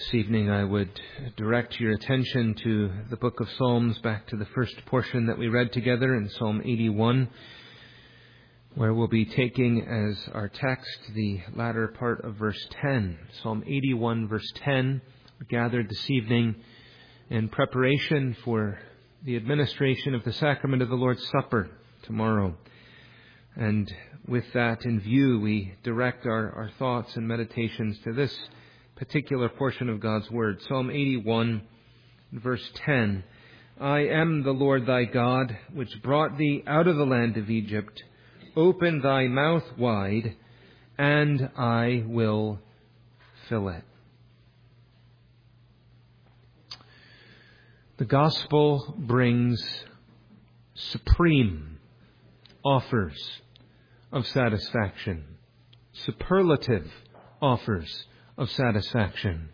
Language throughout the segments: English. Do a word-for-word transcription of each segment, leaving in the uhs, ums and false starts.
This evening I would direct your attention to the book of Psalms, back to the first portion that we read together in Psalm eighty-one, where we'll be taking as our text the latter part of verse ten. Psalm eighty-one, verse ten, we're gathered this evening in preparation for the administration of the sacrament of the Lord's Supper tomorrow. And with that in view, we direct our, our thoughts and meditations to this particular portion of God's Word. Psalm eighty-one, verse ten. I am the Lord thy God, which brought thee out of the land of Egypt. Open thy mouth wide, and I will fill it. The gospel brings supreme offers of satisfaction, superlative offers of satisfaction.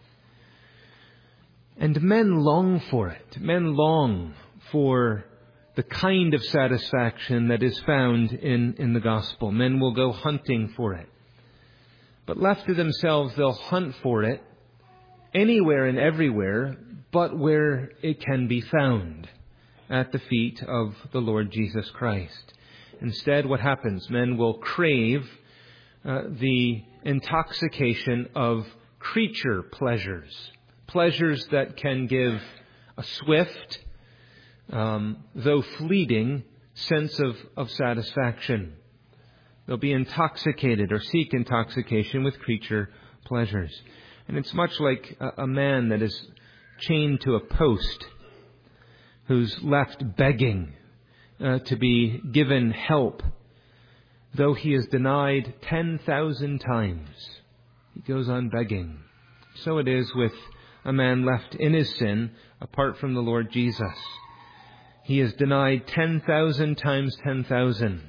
And men long for it. Men long for the kind of satisfaction that is found in, in the gospel. Men will go hunting for it. But left to themselves, they'll hunt for it anywhere and everywhere, but where it can be found, at the feet of the Lord Jesus Christ. Instead, what happens? Men will crave uh, the intoxication of creature pleasures, pleasures that can give a swift, um, though fleeting, sense of, of satisfaction. They'll be intoxicated or seek intoxication with creature pleasures. And it's much like a, a man that is chained to a post, who's left begging uh, to be given help, though he is denied ten thousand times. He goes on begging. So it is with a man left in his sin, apart from the Lord Jesus. He is denied ten thousand times ten thousand.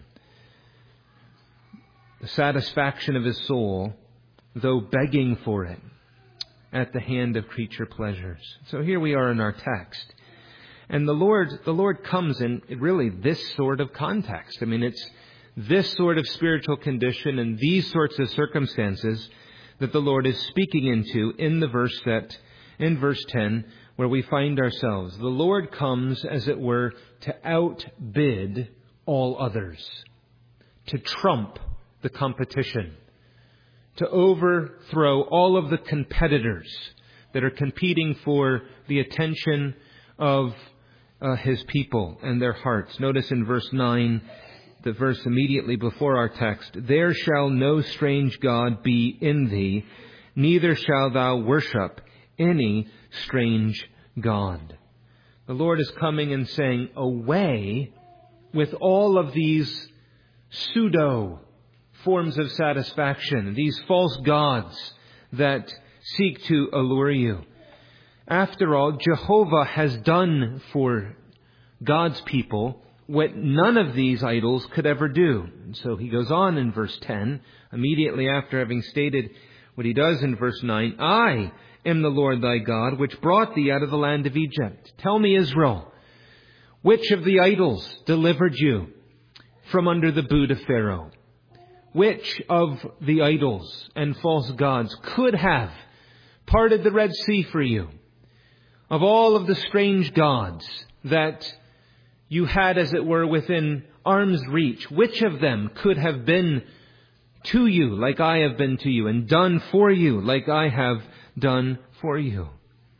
The satisfaction of his soul, though begging for it, at the hand of creature pleasures. So here we are in our text. And the Lord, the Lord comes in really this sort of context. I mean, it's this sort of spiritual condition and these sorts of circumstances that the Lord is speaking into in the verse that, in verse ten, where we find ourselves. The Lord comes, as it were, to outbid all others, to trump the competition, to overthrow all of the competitors that are competing for the attention of uh, His people and their hearts. Notice in verse nine, the verse immediately before our text, there shall no strange God be in thee, neither shalt thou worship any strange God. The Lord is coming and saying, away with all of these pseudo forms of satisfaction, these false gods that seek to allure you. After all, Jehovah has done for God's people what none of these idols could ever do. And so he goes on in verse ten, immediately after having stated what he does in verse nine, I am the Lord thy God, which brought thee out of the land of Egypt. Tell me, Israel, which of the idols delivered you from under the boot of Pharaoh? Which of the idols and false gods could have parted the Red Sea for you? Of all of the strange gods that you had, as it were, within arm's reach, which of them could have been to you like I have been to you, and done for you like I have done for you?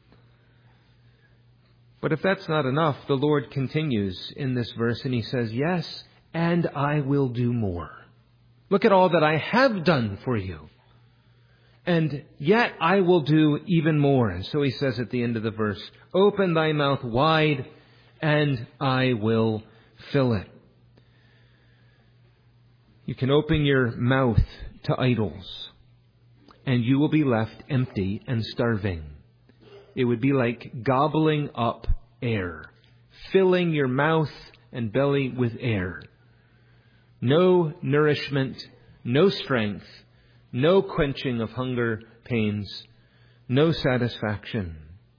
But if that's not enough, the Lord continues in this verse and he says, yes, and I will do more. Look at all that I have done for you. And yet I will do even more. And so he says at the end of the verse, open thy mouth wide, and I will fill it. You can open your mouth to idols, and you will be left empty and starving. It would be like gobbling up air, filling your mouth and belly with air. No nourishment, no strength, no quenching of hunger pains, no satisfaction.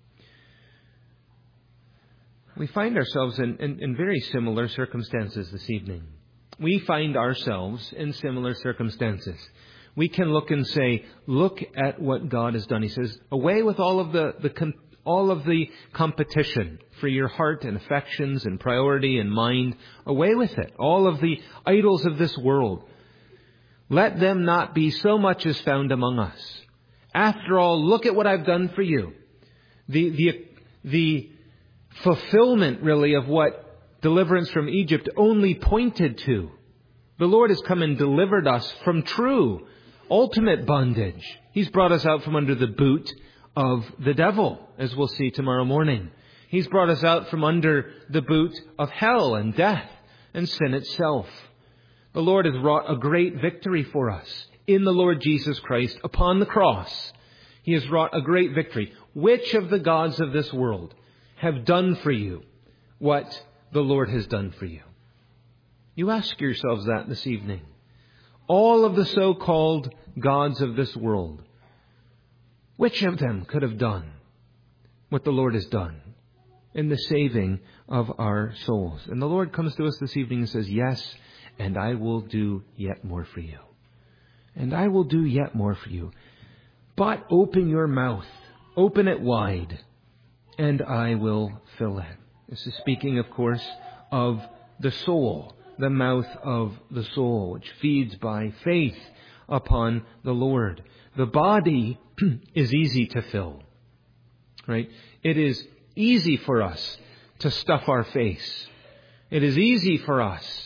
We find ourselves in, in, in very similar circumstances this evening. We find ourselves in similar circumstances. we can look and say, look at what God has done. He says, away with all of the, the all of the competition for your heart and affections and priority and mind. Away with it. All of the idols of this world. Let them not be so much as found among us. After all, look at what I've done for you. The, the, the fulfillment, really, of what deliverance from Egypt only pointed to. The Lord has come and delivered us from true, ultimate bondage. He's brought us out from under the boot of the devil, as we'll see tomorrow morning. He's brought us out from under the boot of hell and death and sin itself. The Lord has wrought a great victory for us in the Lord Jesus Christ upon the cross. He has wrought a great victory. Which of the gods of this world have done for you what the Lord has done for you? You ask yourselves that this evening. All of the so-called gods of this world, which of them could have done what the Lord has done in the saving of our souls? And the Lord comes to us this evening and says, yes, and I will do yet more for you. And I will do yet more for you. But open your mouth, open it wide, and I will fill it. This is speaking, of course, of the soul, the mouth of the soul, which feeds by faith upon the Lord. The body is easy to fill, right? It is easy for us to stuff our face. It is easy for us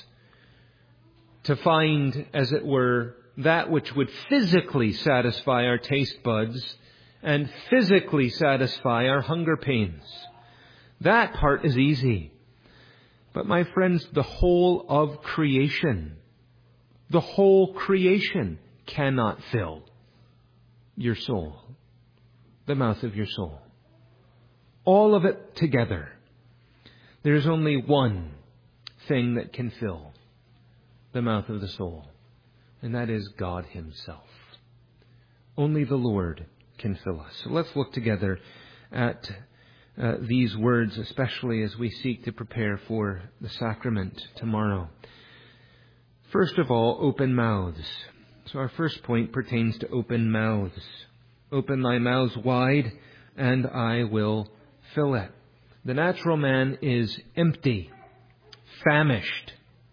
to find, as it were, that which would physically satisfy our taste buds and physically satisfy our hunger pains. That part is easy. But my friends, the whole of creation, the whole creation cannot fill your soul, the mouth of your soul. All of it together. There's only one thing that can fill the mouth of the soul, and that is God Himself. Only the Lord can fill us. So let's look together at uh, these words, especially as we seek to prepare for the sacrament tomorrow. First of all, open mouths. So our first point pertains to open mouths. Open thy mouths wide, and I will fill it. The natural man is empty, famished,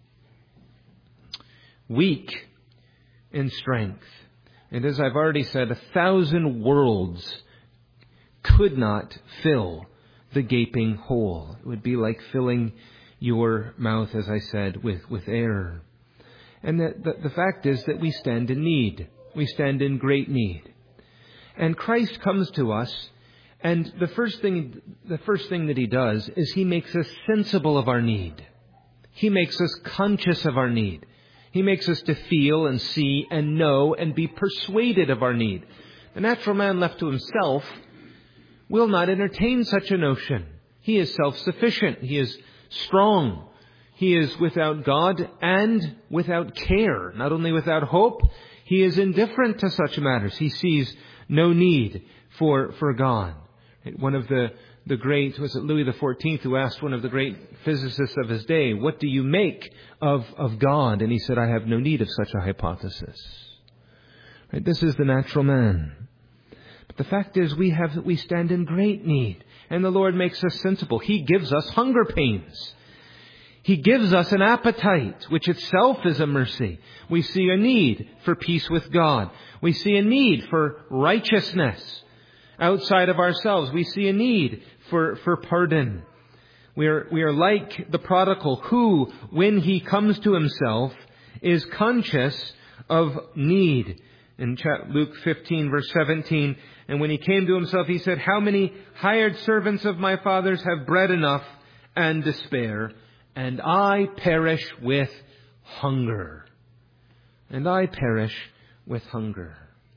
weak in strength. And as I've already said, a thousand worlds could not fill the gaping hole. It would be like filling your mouth, as I said, with, with air. And the, the, the fact is that we stand in need. We stand in great need. And Christ comes to us, and the first thing, the first thing that He does is He makes us sensible of our need. He makes us conscious of our need. He makes us to feel and see and know and be persuaded of our need. The natural man left to himself will not entertain such a notion. He is self-sufficient. He is strong. He is without God and without care. Not only without hope, he is indifferent to such matters. He sees no need for, for God. One of the, the great, was it Louis the fourteenth, who asked one of the great physicists of his day, what do you make of, of God? And he said, I have no need of such a hypothesis. Right? This is the natural man. But the fact is, we have, we stand in great need. And the Lord makes us sensible. He gives us hunger pains. He gives us an appetite, which itself is a mercy. We see a need for peace with God. We see a need for righteousness outside of ourselves. We see a need for, for pardon. We are, we are like the prodigal who, when he comes to himself, is conscious of need. In Luke fifteen, verse seventeen, and when he came to himself, he said, how many hired servants of my father's have bread enough and to spare, and I perish with hunger. And I perish with hunger.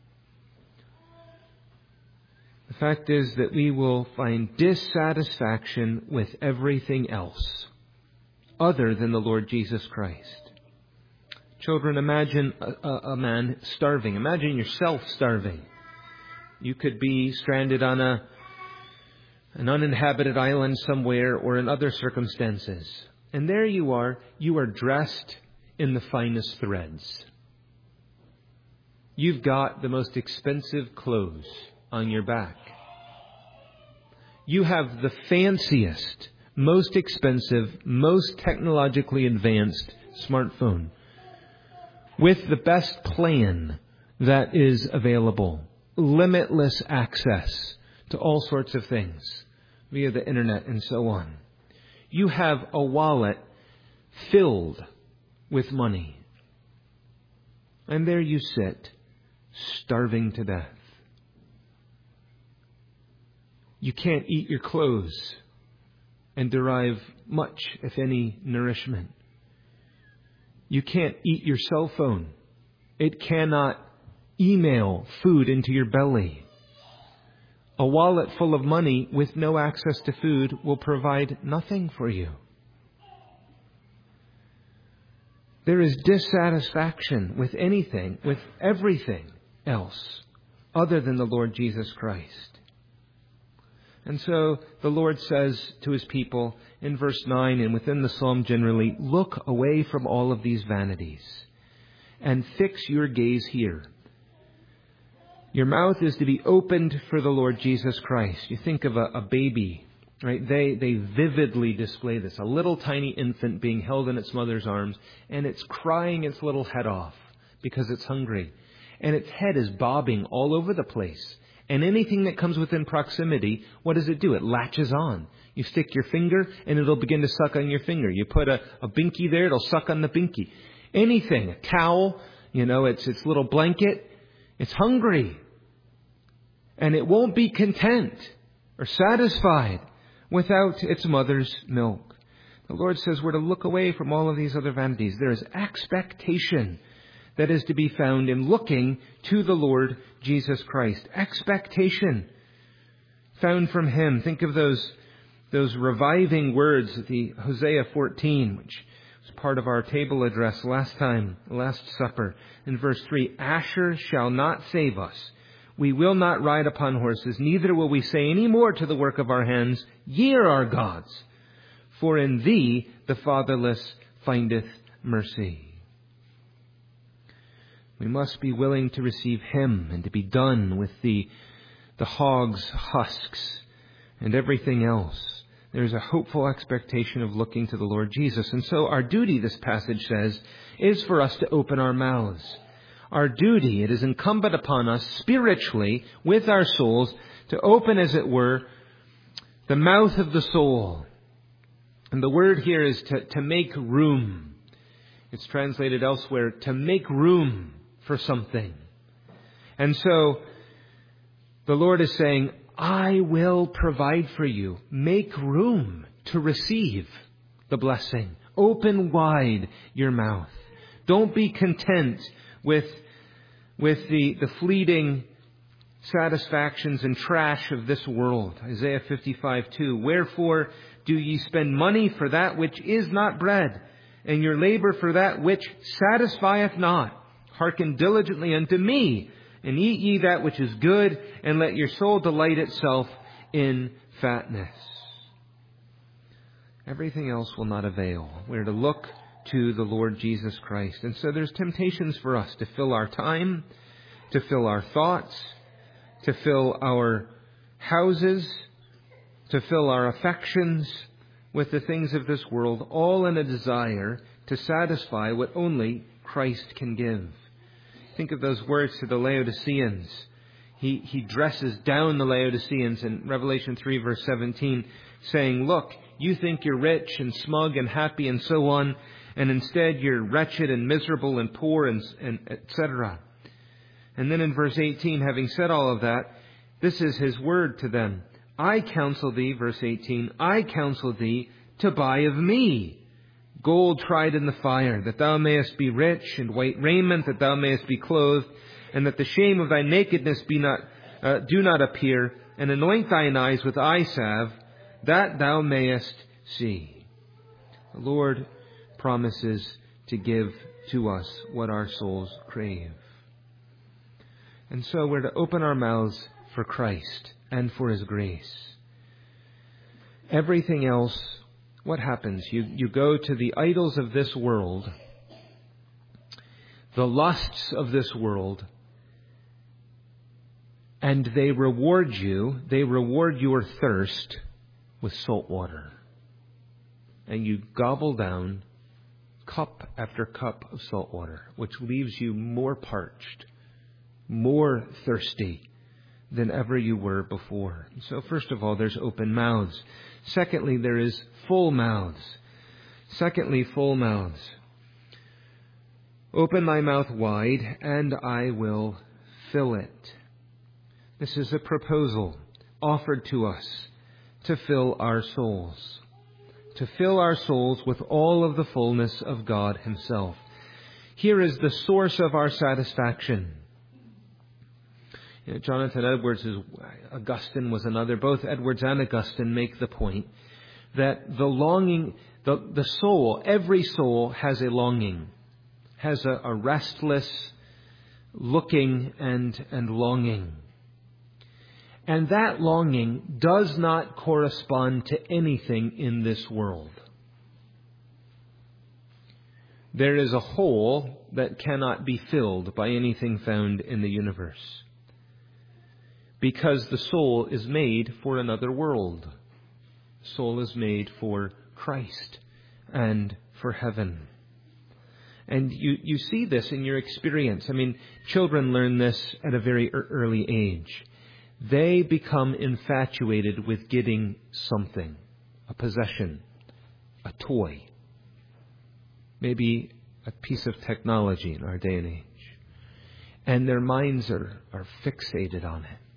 The fact is that we will find dissatisfaction with everything else other than the Lord Jesus Christ. Children, imagine a, a, a man starving. Imagine yourself starving. You could be stranded on a an uninhabited island somewhere or in other circumstances. And there you are. You are dressed in the finest threads. You've got the most expensive clothes on your back. You have the fanciest, most expensive, most technologically advanced smartphone with the best plan that is available. Limitless access to all sorts of things via the internet and so on. You have a wallet filled with money. And there you sit, starving to death. You can't eat your clothes and derive much, if any, nourishment. You can't eat your cell phone. It cannot email food into your belly. A wallet full of money with no access to food will provide nothing for you. There is dissatisfaction with anything, with everything else other than the Lord Jesus Christ. And so the Lord says to His people in verse nine and within the psalm generally, look away from all of these vanities and fix your gaze here. Your mouth is to be opened for the Lord Jesus Christ. You think of a, a baby, right? They, they vividly display this. A little tiny infant being held in its mother's arms, and it's crying its little head off because it's hungry. And its head is bobbing all over the place. And anything that comes within proximity, what does it do? It latches on. You stick your finger and it'll begin to suck on your finger. You put a, a binky there, it'll suck on the binky. Anything, a towel, you know, it's its little blanket. It's hungry. And it won't be content or satisfied without its mother's milk. The Lord says we're to look away from all of these other vanities. There is expectation that is to be found in looking to the Lord Jesus Christ. Expectation found from Him. Think of those, those reviving words at the Hosea fourteen, which was part of our table address last time, Last Supper. In verse three, Asher shall not save us. We will not ride upon horses, neither will we say any more to the work of our hands, Ye are our gods. For in Thee the fatherless findeth mercy. We must be willing to receive Him and to be done with the, the hog's husks and everything else. There's a hopeful expectation of looking to the Lord Jesus. And so our duty, this passage says, is for us to open our mouths. Our duty, it is incumbent upon us spiritually with our souls to open, as it were, the mouth of the soul. And the word here is to, to make room. It's translated elsewhere, to make room for something. And so the Lord is saying, I will provide for you. Make room to receive the blessing. Open wide your mouth. Don't be content with, with the, the fleeting satisfactions and trash of this world. Isaiah fifty-five two. Wherefore do ye spend money for that which is not bread, and your labor for that which satisfieth not? Hearken diligently unto me, and eat ye that which is good, and let your soul delight itself in fatness. Everything else will not avail. We're to look to the Lord Jesus Christ. And so there's temptations for us to fill our time, to fill our thoughts, to fill our houses, to fill our affections with the things of this world, all in a desire to satisfy what only Christ can give. Think of those words to the Laodiceans. He, he dresses down the Laodiceans in Revelation three verse seventeen, saying, look, you think you're rich and smug and happy and so on, and instead you're wretched and miserable and poor and, and et cetera. And then in verse eighteen, having said all of that, this is His word to them. I counsel thee, verse eighteen, I counsel thee to buy of me gold tried in the fire, that thou mayest be rich, and white raiment, that thou mayest be clothed, and that the shame of thy nakedness be not uh, do not appear, and anoint thine eyes with eye salve, that thou mayest see. The Lord promises to give to us what our souls crave. And so we're to open our mouths for Christ and for His grace. Everything else, what happens? You, you go to the idols of this world, the lusts of this world, And they reward you, they reward your thirst with salt water. And you gobble down cup after cup of salt water, which leaves you more parched, more thirsty than ever you were before. So first of all, there's open mouths. Secondly, there is full mouths. Secondly, full mouths. Open my mouth wide, and I will fill it. This is a proposal offered to us to fill our souls. To fill our souls with all of the fullness of God Himself. Here is the source of our satisfaction. You know, Jonathan Edwards, is, Augustine was another. Both Edwards and Augustine make the point that the longing, the, the soul, every soul has a longing, has a, a restless looking and, and longing. And that longing does not correspond to anything in this world. There is a hole that cannot be filled by anything found in the universe. Because the soul is made for another world. The soul is made for Christ and for heaven. And you, you see this in your experience. I mean, children learn this at a very early age. They become infatuated with getting something, a possession, a toy, maybe a piece of technology in our day and age. And their minds are, are fixated on it.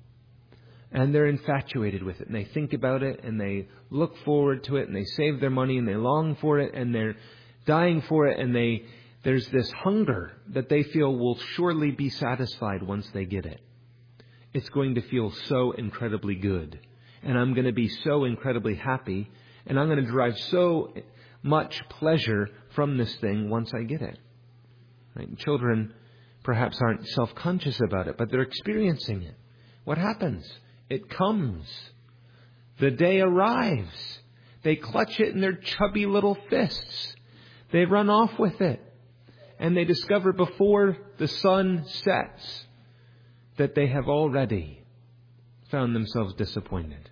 And they're infatuated with it. And they think about it and they look forward to it and they save their money and they long for it and they're dying for it. And they there's this hunger that they feel will surely be satisfied once they get it. It's going to feel so incredibly good. And I'm going to be so incredibly happy. And I'm going to derive so much pleasure from this thing once I get it. Right? Children perhaps aren't self-conscious about it, but they're experiencing it. What happens? It comes. The day arrives. They clutch it in their chubby little fists. They run off with it. And they discover before the sun sets that they have already found themselves disappointed.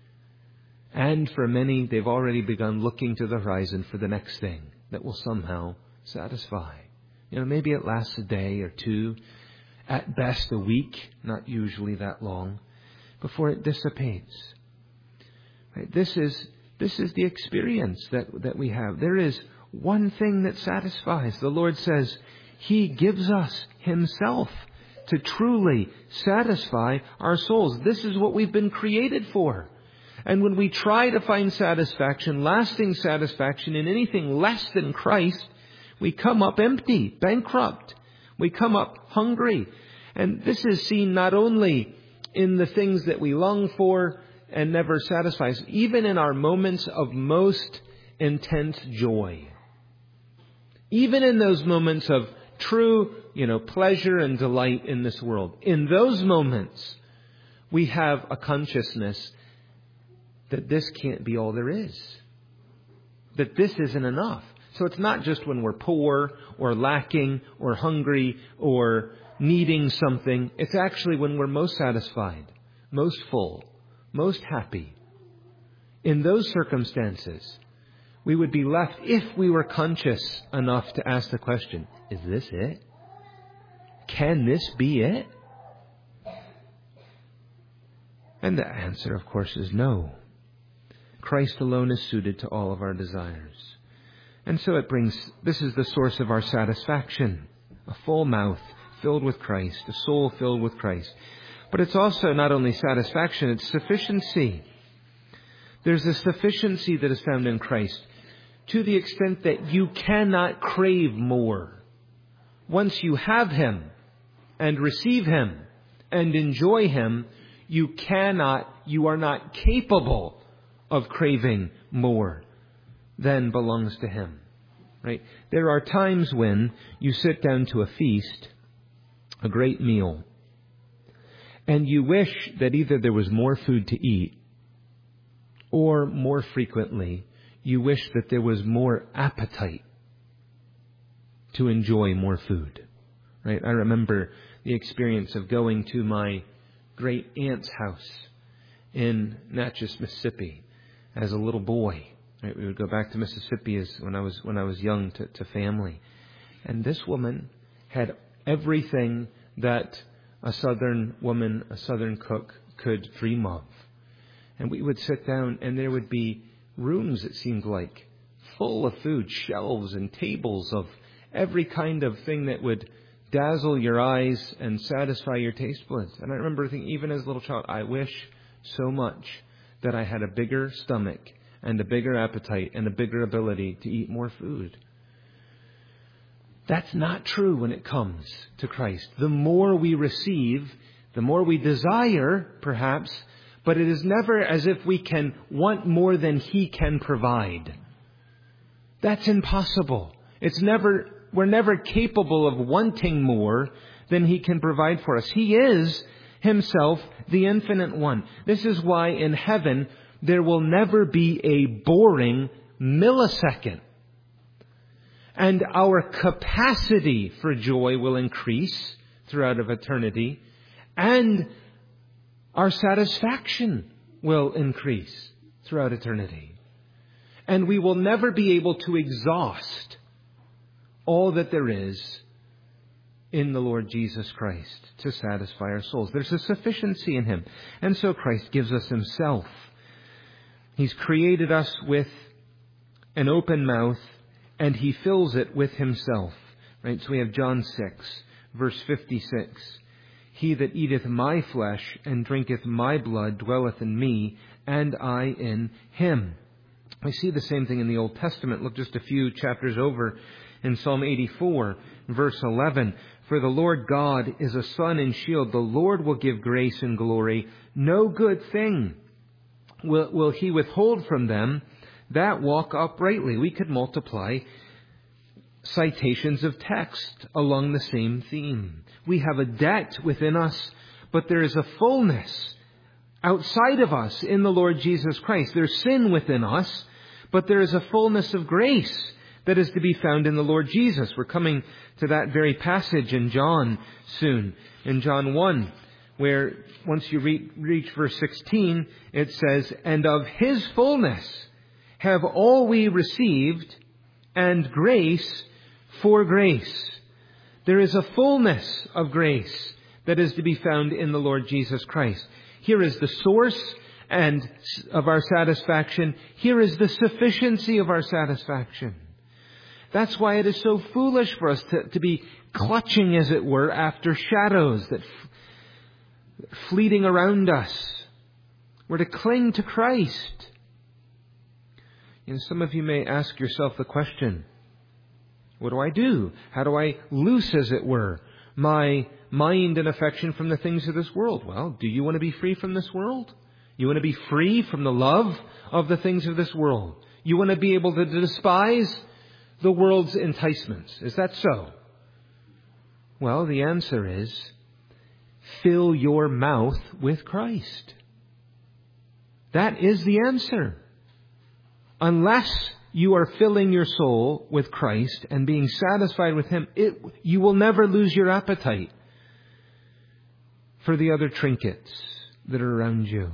And for many, they've already begun looking to the horizon for the next thing that will somehow satisfy. You know, maybe it lasts a day or two, at best a week, not usually that long, before it dissipates. Right? This is this is the experience that, that we have. There is one thing that satisfies. The Lord says He gives us Himself to truly satisfy our souls. This is what we've been created for. And when we try to find satisfaction, lasting satisfaction in anything less than Christ, we come up empty, bankrupt. We come up hungry. And this is seen not only in the things that we long for and never satisfies, even in our moments of most intense joy. Even in those moments of true, you know, pleasure and delight in this world. In those moments, we have a consciousness that this can't be all there is. That this isn't enough. So it's not just when we're poor or lacking or hungry or needing something. It's actually when we're most satisfied, most full, most happy. In those circumstances, we would be left, if we were conscious enough to ask the question, is this it? Can this be it? And the answer, of course, is no. Christ alone is suited to all of our desires. And so it brings, this is the source of our satisfaction. A full mouth filled with Christ, a soul filled with Christ. But it's also not only satisfaction, it's sufficiency. There's a sufficiency that is found in Christ to the extent that you cannot crave more. Once you have Him and receive Him and enjoy Him, you cannot, you are not capable of craving more than belongs to Him. Right? There are times when you sit down to a feast, a great meal, and you wish that either there was more food to eat, or more frequently, you wish that there was more appetite to enjoy more food. Right? I remember the experience of going to my great aunt's house in Natchez, Mississippi, as a little boy. Right? We would go back to Mississippi as when I was when I was young to, to family, and this woman had everything that a Southern woman, a Southern cook, could dream of. And we would sit down, and there would be rooms, it seemed like, full of food, shelves and tables of every kind of thing that would dazzle your eyes and satisfy your taste buds. And I remember thinking, even as a little child, I wish so much that I had a bigger stomach and a bigger appetite and a bigger ability to eat more food. That's not true when it comes to Christ. The more we receive, the more we desire, perhaps, but it is never as if we can want more than He can provide. That's impossible. It's never, we're never capable of wanting more than He can provide for us. He is Himself the infinite one. This is why in heaven there will never be a boring millisecond. And our capacity for joy will increase throughout of eternity. And our satisfaction will increase throughout eternity. And we will never be able to exhaust all that there is in the Lord Jesus Christ to satisfy our souls. There's a sufficiency in Him. And so Christ gives us Himself. He's created us with an open mouth, and He fills it with Himself. Right? So we have John six, verse fifty-six. He that eateth my flesh and drinketh my blood dwelleth in me, and I in him. We see the same thing in the Old Testament. Look just a few chapters over in Psalm eighty-four, verse eleven. For the Lord God is a sun and shield. The Lord will give grace and glory. No good thing will, will He withhold from them that walk uprightly. We could multiply citations of text along the same theme. We have a debt within us, but there is a fullness outside of us in the Lord Jesus Christ. There's sin within us, but there is a fullness of grace that is to be found in the Lord Jesus. We're coming to that very passage in John soon, in John one, where once you re- reach verse sixteen, it says, and of His fullness have all we received, and grace for grace. There is a fullness of grace that is to be found in the Lord Jesus Christ. Here is the source and of our satisfaction. Here is the sufficiency of our satisfaction. That's why it is so foolish for us to, to be clutching, as it were, after shadows that f- fleeting around us. We're to cling to Christ. You know, some of you may ask yourself the question, what do I do? How do I loose, as it were, my mind and affection from the things of this world? Well, do you want to be free from this world? You want to be free from the love of the things of this world? You want to be able to despise the world's enticements? Is that so? Well, the answer is, fill your mouth with Christ. That is the answer. Unless you are filling your soul with Christ and being satisfied with Him, it, you will never lose your appetite for the other trinkets that are around you.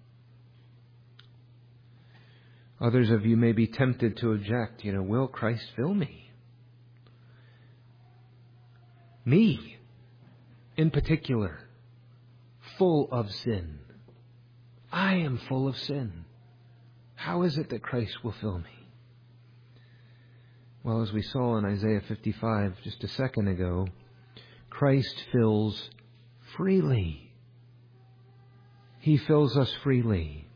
Others of you may be tempted to object, you know, will Christ fill me? Me, in particular, full of sin. I am full of sin. How is it that Christ will fill me? Well, as we saw in Isaiah fifty-five just a second ago, Christ fills freely. He fills us freely.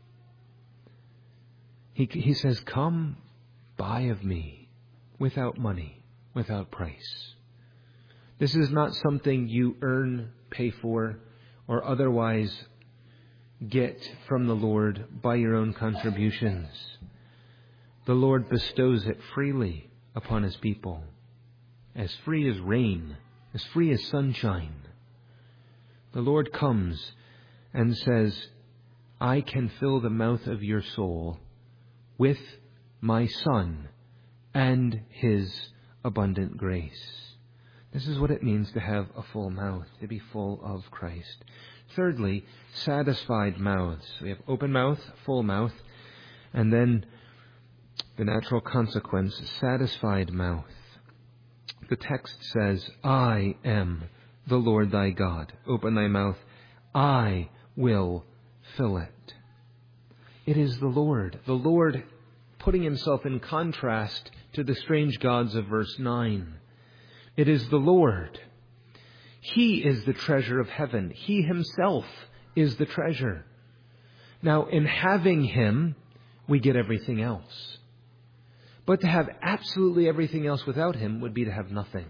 He, he says, come buy of me without money, without price. This is not something you earn, pay for, or otherwise get from the Lord by your own contributions. The Lord bestows it freely upon His people, as free as rain, as free as sunshine. The Lord comes and says, I can fill the mouth of your soul with my Son and His abundant grace. This is what it means to have a full mouth, to be full of Christ. Thirdly, satisfied mouths. We have open mouth, full mouth, and then the natural consequence, satisfied mouth. The text says, I am the Lord thy God. Open thy mouth, I will fill it. It is the Lord, the Lord putting himself in contrast to the strange gods of verse nine. It is the Lord. He is the treasure of heaven. He himself is the treasure. Now, in having him, we get everything else. But to have absolutely everything else without him would be to have nothing.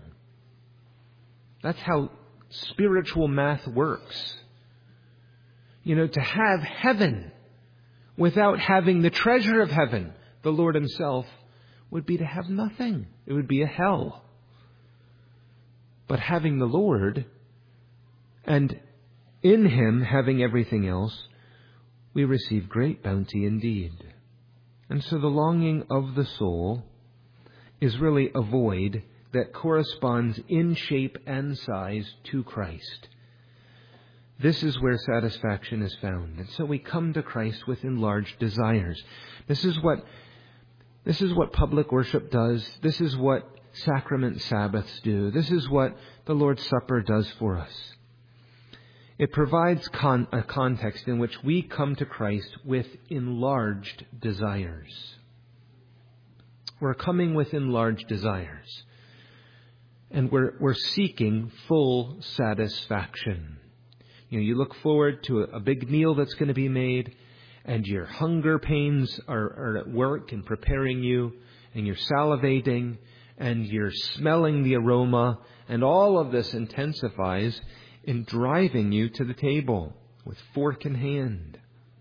That's how spiritual math works. You know, to have heaven without having the treasure of heaven, the Lord himself, would be to have nothing. It would be a hell. But having the Lord, and in him having everything else, we receive great bounty indeed. And so the longing of the soul is really a void that corresponds in shape and size to Christ. This is where satisfaction is found. And so we come to Christ with enlarged desires. This is what, this is what public worship does. This is what sacrament Sabbaths do. This is what the Lord's Supper does for us. It provides con- a context in which we come to Christ with enlarged desires. We're coming with enlarged desires. And we're, we're seeking full satisfaction. You know, you look forward to a, a big meal that's going to be made, and your hunger pains are, are at work in preparing you, and you're salivating, and you're smelling the aroma, and all of this intensifies in driving you to the table with fork in hand.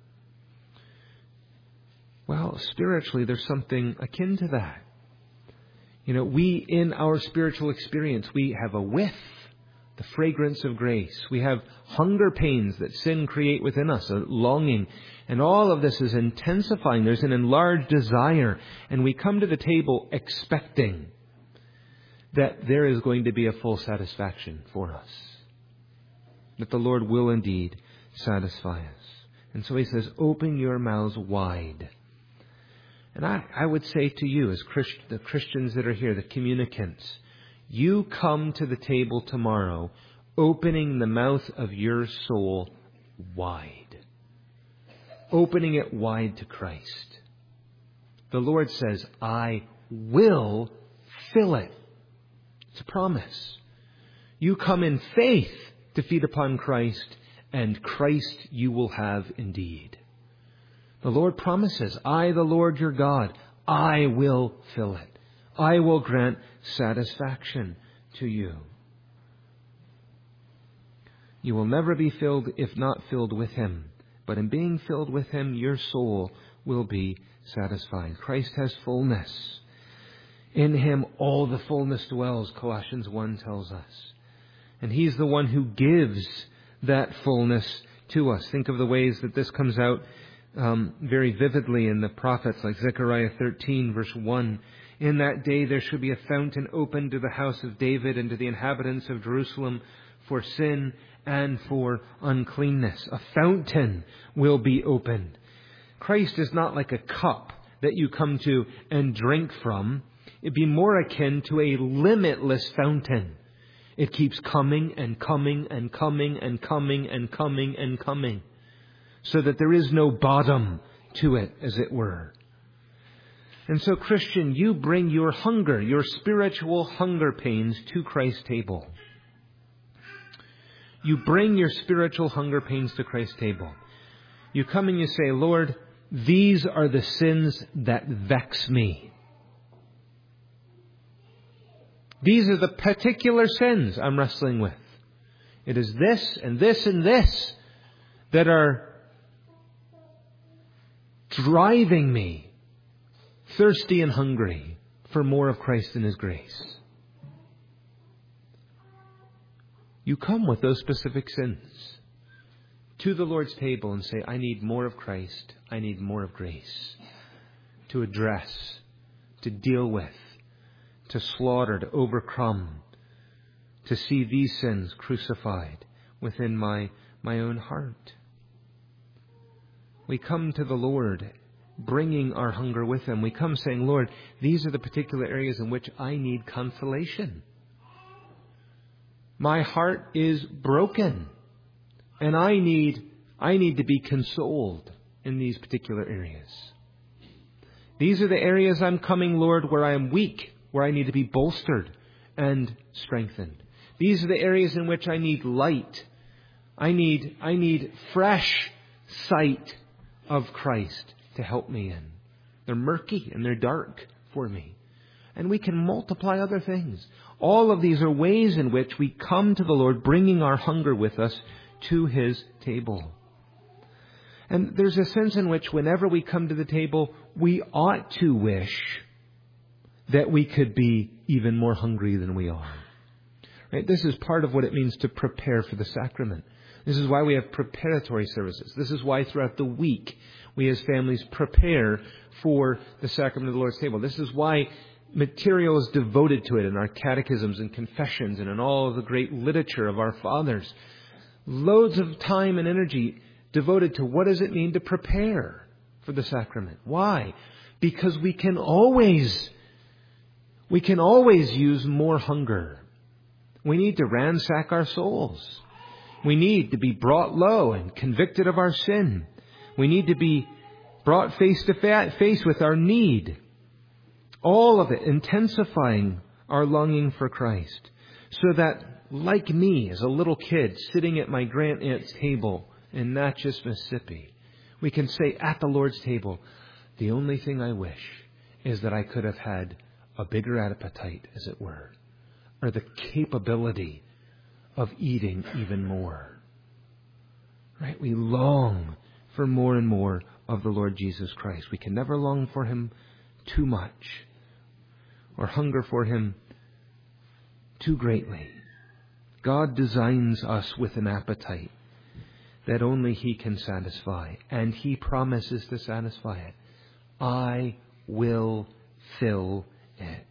Well, spiritually, there's something akin to that. You know, we, in our spiritual experience, we have a whiff, the fragrance of grace. We have hunger pains that sin create within us, a longing. And all of this is intensifying. There's an enlarged desire. And we come to the table expecting that there is going to be a full satisfaction for us. That the Lord will indeed satisfy us. And so he says, open your mouths wide. And I, I would say to you, as Christ, the Christians that are here, the communicants, you come to the table tomorrow opening the mouth of your soul wide. Opening it wide to Christ. The Lord says, I will fill it. It's a promise. You come in faith to feed upon Christ, and Christ you will have indeed. The Lord promises, I, the Lord your God, I will fill it. I will grant satisfaction to you. You will never be filled if not filled with him. But in being filled with him, your soul will be satisfied. Christ has fullness. In him all the fullness dwells, Colossians one tells us. And he's the one who gives that fullness to us. Think of the ways that this comes out um, very vividly in the prophets, like Zechariah thirteen, verse one. In that day there shall be a fountain opened to the house of David and to the inhabitants of Jerusalem for sin and for uncleanness. A fountain will be opened. Christ is not like a cup that you come to and drink from. It'd be more akin to a limitless fountain. It keeps coming and coming and coming and coming and coming and coming, so that there is no bottom to it, as it were. And so, Christian, you bring your hunger, your spiritual hunger pains to Christ's table. You bring your spiritual hunger pains to Christ's table. You come and you say, Lord, these are the sins that vex me. These are the particular sins I'm wrestling with. It is this and this and this that are driving me thirsty and hungry for more of Christ and his grace. You come with those specific sins to the Lord's table and say, I need more of Christ. I need more of grace to address, to deal with, to slaughter, to overcome, to see these sins crucified within my, my own heart. We come to the Lord bringing our hunger with Him. We come saying, Lord, these are the particular areas in which I need consolation. My heart is broken, and I need, I need to be consoled in these particular areas. These are the areas I'm coming, Lord, where I am weak, where I need to be bolstered and strengthened. These are the areas in which I need light. I need, I need fresh sight of Christ to help me in. They're murky and they're dark for me. And we can multiply other things. All of these are ways in which we come to the Lord, bringing our hunger with us to His table. And there's a sense in which whenever we come to the table, we ought to wish that we could be even more hungry than we are. Right? This is part of what it means to prepare for the sacrament. This is why we have preparatory services. This is why throughout the week we as families prepare for the sacrament of the Lord's table. This is why material is devoted to it in our catechisms and confessions and in all of the great literature of our fathers. Loads of time and energy devoted to what does it mean to prepare for the sacrament. Why? Because we can always, we can always use more hunger. We need to ransack our souls. We need to be brought low and convicted of our sin. We need to be brought face to face with our need. All of it intensifying our longing for Christ. So that, like me, as a little kid sitting at my grandaunt's table in Natchez, Mississippi, we can say at the Lord's table, the only thing I wish is that I could have had a bigger appetite, as it were, or the capability of eating even more. Right? We long for more and more of the Lord Jesus Christ. We can never long for Him too much or hunger for Him too greatly. God designs us with an appetite that only He can satisfy, and He promises to satisfy it. I will fill it.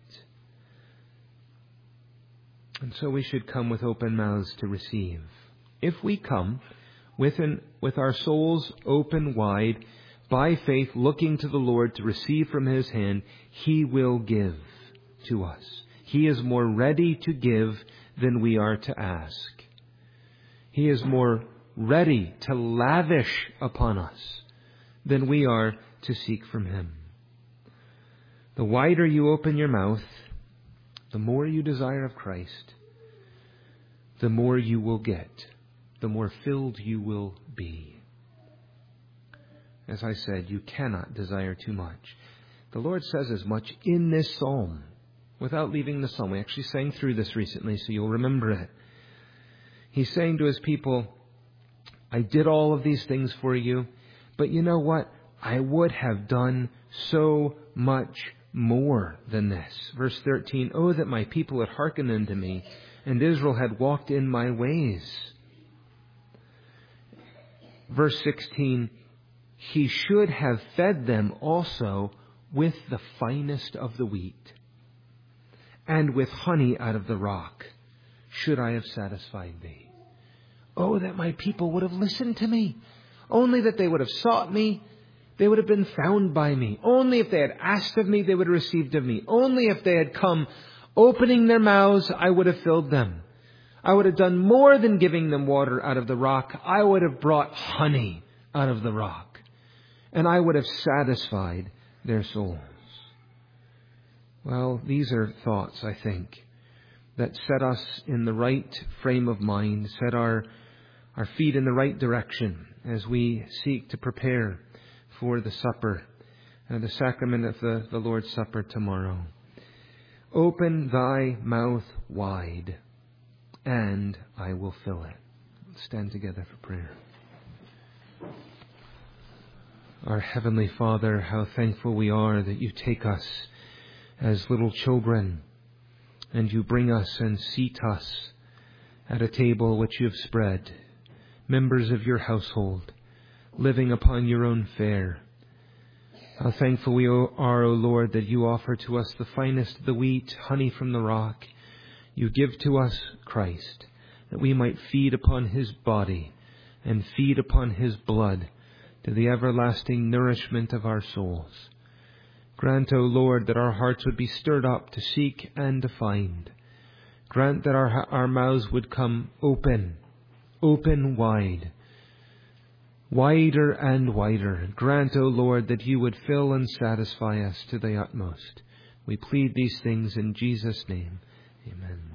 And so we should come with open mouths to receive. If we come with, an, with our souls open wide, by faith looking to the Lord to receive from His hand, He will give to us. He is more ready to give than we are to ask. He is more ready to lavish upon us than we are to seek from Him. The wider you open your mouth, the more you desire of Christ, the more you will get, the more filled you will be. As I said, you cannot desire too much. The Lord says as much in this psalm, without leaving the psalm. We actually sang through this recently, so you'll remember it. He's saying to His people, I did all of these things for you, but you know what? I would have done so much more than this. Verse thirteen, oh, that my people had hearkened unto me, and Israel had walked in my ways. Verse sixteen, He should have fed them also with the finest of the wheat, and with honey out of the rock should I have satisfied thee. Oh, that my people would have listened to me. Only that they would have sought me, they would have been found by me. Only if they had asked of me, they would have received of me. Only if they had come opening their mouths, I would have filled them. I would have done more than giving them water out of the rock. I would have brought honey out of the rock. And I would have satisfied their souls. Well, these are thoughts, I think, that set us in the right frame of mind, set our, our feet in the right direction as we seek to prepare for the supper, uh, the sacrament of the, the Lord's Supper tomorrow. Open thy mouth wide, and I will fill it. Let's stand together for prayer. Our Heavenly Father, how thankful we are that you take us as little children, and you bring us and seat us at a table which you have spread, members of your household, living upon your own fare. How thankful we are, O Lord, that you offer to us the finest of the wheat, honey from the rock. You give to us Christ, that we might feed upon his body and feed upon his blood to the everlasting nourishment of our souls. Grant, O Lord, that our hearts would be stirred up to seek and to find. Grant that our, our mouths would come open, open wide, wider and wider. Grant, O Lord, that you would fill and satisfy us to the utmost. We plead these things in Jesus' name. Amen.